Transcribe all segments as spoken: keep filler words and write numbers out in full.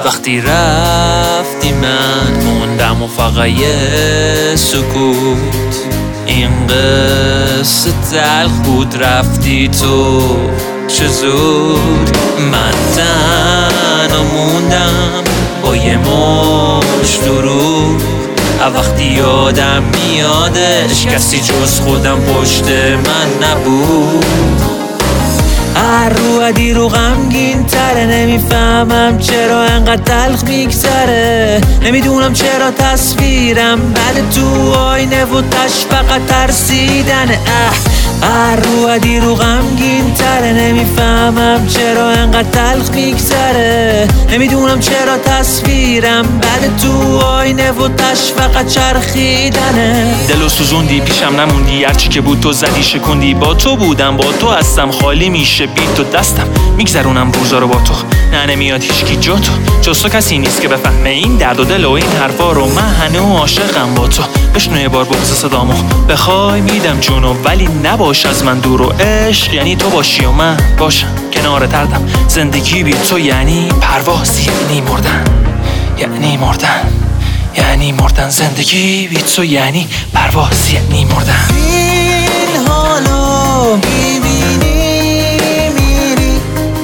وقتی رفتی من موندم و فقط یه سکوت. این قصه تلخ بود رفتی تو چه زود. من تنها موندم با یه مش دروغ. وقتی یادم میادش کسی جز خودم پشت من نبود. هر رو دی رو غمگین تره، نمیفهمم چرا انقدر تلخ میگذره. نمیدونم چرا تصویرم بعد تو آینه و تش فقط ترسیدنه. هر رو دی رو غمگین تره، نمیفهمم چرا انقدر تلخ میگذره. نمیدونم چرا تصویرم بعد تو آینه و تش فقط چرخیدنه. دلو سوزوندی پیشم نموندی، هرچی که بود تو زدی شکوندی. با تو بودم با تو هستم، خالی میشه بی تو دستم. میگذرونم روزا رو با تو، نه نمیاد هیچکی جا تو. جز تو کسی نیست که بفهمه این درد و دل و این حرفا رو. من هنوز عاشقم با تو، بشنو یه بار بغض صدامو. بخوای میدم جونو ولی نباش از من دور. و عشق یعنی تو باشی و من باشم کنار دردم. زندگی بی تو یعنی پرواز، یعنی مردن، یعنی مردن، یعنی مردن. زندگی بی تو یعنی پرواز، یعنی مردن. این حالو میبینی میری،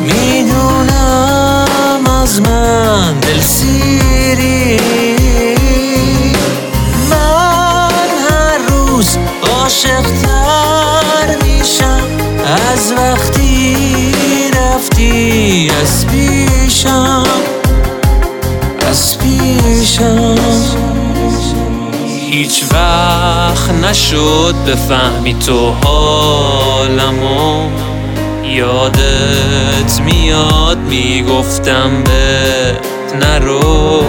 میدونم از من دل سیری. من هر روز عاشق‌تر میشم از وقتی رفتی از پیشم، از پیشم. هیچ وقت نشد بفهمی تو حالمو. یادت میاد میگفتم بهت نرو.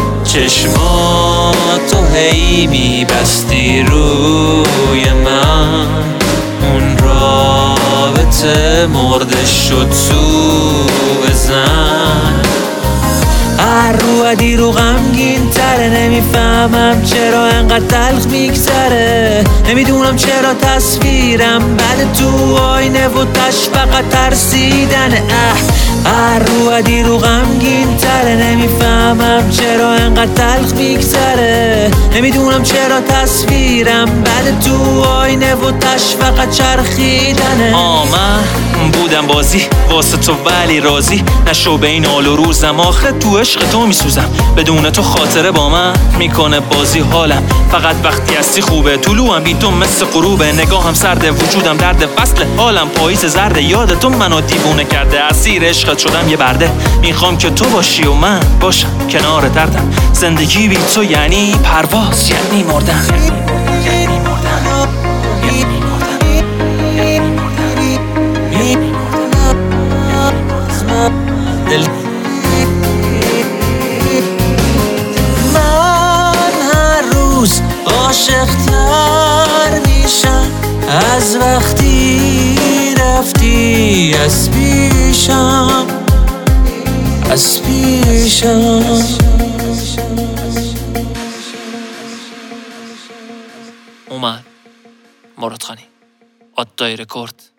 چشماتو هی میبستی روی من، اون رابطه مرده شد تو زن. هر رو دی رو غمگین تره، نمیفهمم چرا انقدر تلخ میگذره. نمیدونم چرا تصویرم بعد تو آینه و تش فقط ترسیدنه. هر رو دی رو غمگین تره، نمیفهمم چرا انقدر تلخ میگذره. نمیدونم چرا تصویرم بعد تو آینه و تش فقط چرخیدنه. آمن بودم بازی واسه تو ولی راضی نشو به این حال و روزم. آخه تو عشق تو میسوزم، بدون تو خاطره با من میکنه بازی حالم. فقط وقتی هستی خوبه، طلوعم بی تو مثل غروبه. نگاهم سرده، وجودم درد، فصل حالم پاییز زرده. یاد تو منو دیوونه کرده، اسیر عشقت شدم یه برده. میخوام که تو باشی و من باشم کنار دردم. زندگی بی تو یعنی پرواز، یعنی مردن، یعنی مردن، یعنی دل. من هر روز عاشق‌تر میشم از وقتی رفتی از پیشم، از پیشم. اومد مراد خانی، آدای رکورد.